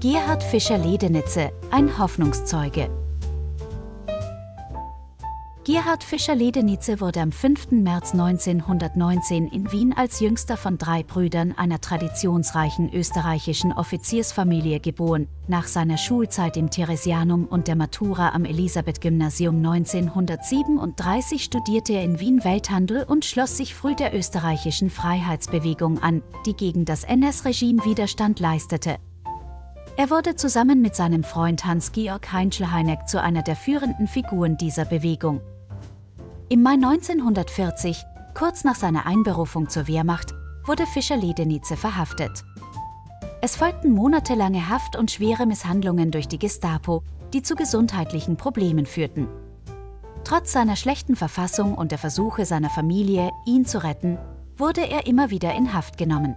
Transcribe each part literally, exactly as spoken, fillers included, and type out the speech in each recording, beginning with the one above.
Gerhard Fischer-Ledenitze, ein Hoffnungszeuge. Gerhard Fischer-Ledenitze wurde am fünften März neunzehnhundertneunzehn in Wien als jüngster von drei Brüdern einer traditionsreichen österreichischen Offiziersfamilie geboren. Nach seiner Schulzeit im Theresianum und der Matura am Elisabeth-Gymnasium neunzehnhundertsiebenunddreißig studierte er in Wien Welthandel und schloss sich früh der österreichischen Freiheitsbewegung an, die gegen das N S-Regime Widerstand leistete. Er wurde zusammen mit seinem Freund Hans-Georg Heinschel-Heineck zu einer der führenden Figuren dieser Bewegung. Im Mai neunzehnhundertvierzig, kurz nach seiner Einberufung zur Wehrmacht, wurde Fischer-Ledenitze verhaftet. Es folgten monatelange Haft und schwere Misshandlungen durch die Gestapo, die zu gesundheitlichen Problemen führten. Trotz seiner schlechten Verfassung und der Versuche seiner Familie, ihn zu retten, wurde er immer wieder in Haft genommen.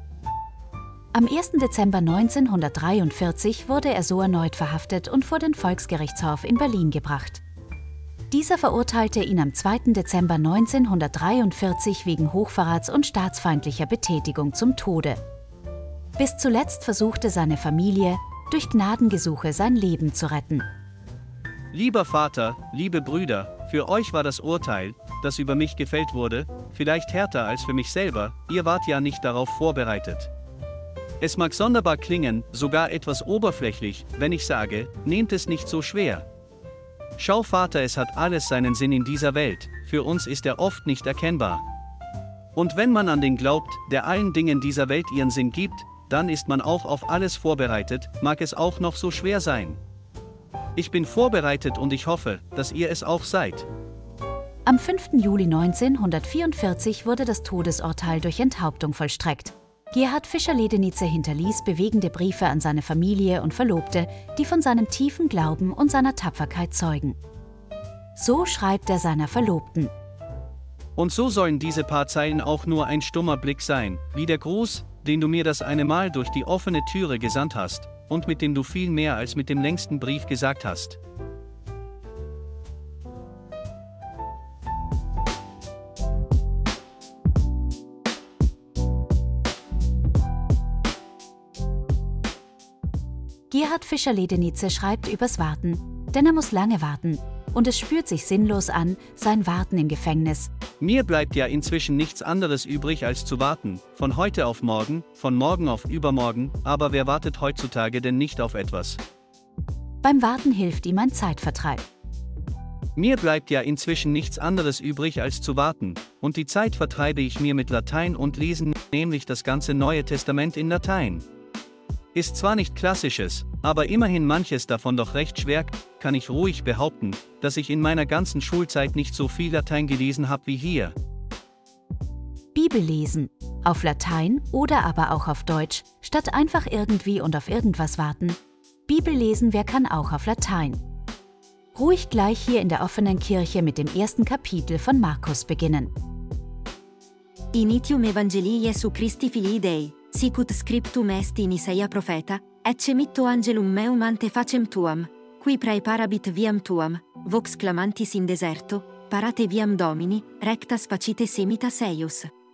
Am ersten Dezember neunzehnhundertdreiundvierzig wurde er so erneut verhaftet und vor den Volksgerichtshof in Berlin gebracht. Dieser verurteilte ihn am zweiten Dezember neunzehnhundertdreiundvierzig wegen Hochverrats und staatsfeindlicher Betätigung zum Tode. Bis zuletzt versuchte seine Familie, durch Gnadengesuche sein Leben zu retten. Lieber Vater, liebe Brüder, für euch war das Urteil, das über mich gefällt wurde, vielleicht härter als für mich selber, ihr wart ja nicht darauf vorbereitet. Es mag sonderbar klingen, sogar etwas oberflächlich, wenn ich sage, nehmt es nicht so schwer. Schau Vater, es hat alles seinen Sinn in dieser Welt, für uns ist er oft nicht erkennbar. Und wenn man an den glaubt, der allen Dingen dieser Welt ihren Sinn gibt, dann ist man auch auf alles vorbereitet, mag es auch noch so schwer sein. Ich bin vorbereitet und ich hoffe, dass ihr es auch seid. Am fünften Juli neunzehnhundertvierundvierzig wurde das Todesurteil durch Enthauptung vollstreckt. Gerhard Fischer-Ledenitze hinterließ bewegende Briefe an seine Familie und Verlobte, die von seinem tiefen Glauben und seiner Tapferkeit zeugen. So schreibt er seiner Verlobten: Und so sollen diese paar Zeilen auch nur ein stummer Blick sein, wie der Gruß, den du mir das eine Mal durch die offene Türe gesandt hast, und mit dem du viel mehr als mit dem längsten Brief gesagt hast. Gerhard Fischer-Ledenitze schreibt übers Warten, denn er muss lange warten, und es spürt sich sinnlos an, sein Warten im Gefängnis. Mir bleibt ja inzwischen nichts anderes übrig als zu warten, von heute auf morgen, von morgen auf übermorgen, aber wer wartet heutzutage denn nicht auf etwas? Beim Warten hilft ihm ein Zeitvertreib. Mir bleibt ja inzwischen nichts anderes übrig als zu warten, und die Zeit vertreibe ich mir mit Latein und Lesen, nämlich das ganze Neue Testament in Latein. Ist zwar nicht klassisches, aber immerhin manches davon doch recht schwer, kann ich ruhig behaupten, dass ich in meiner ganzen Schulzeit nicht so viel Latein gelesen habe wie hier. Bibel lesen, auf Latein oder aber auch auf Deutsch, statt einfach irgendwie und auf irgendwas warten. Bibel lesen, wer kann auch auf Latein? Ruhig gleich hier in der offenen Kirche mit dem ersten Kapitel von Markus beginnen. Initium Evangelii Jesu Christi Filii Dei, sicut scriptum est in Isaia profeta, ecce mitto angelum meum ante facem tuam, qui praeparabit viam tuam, vox clamantis in deserto, parate viam Domini, rectas facite semitas eius.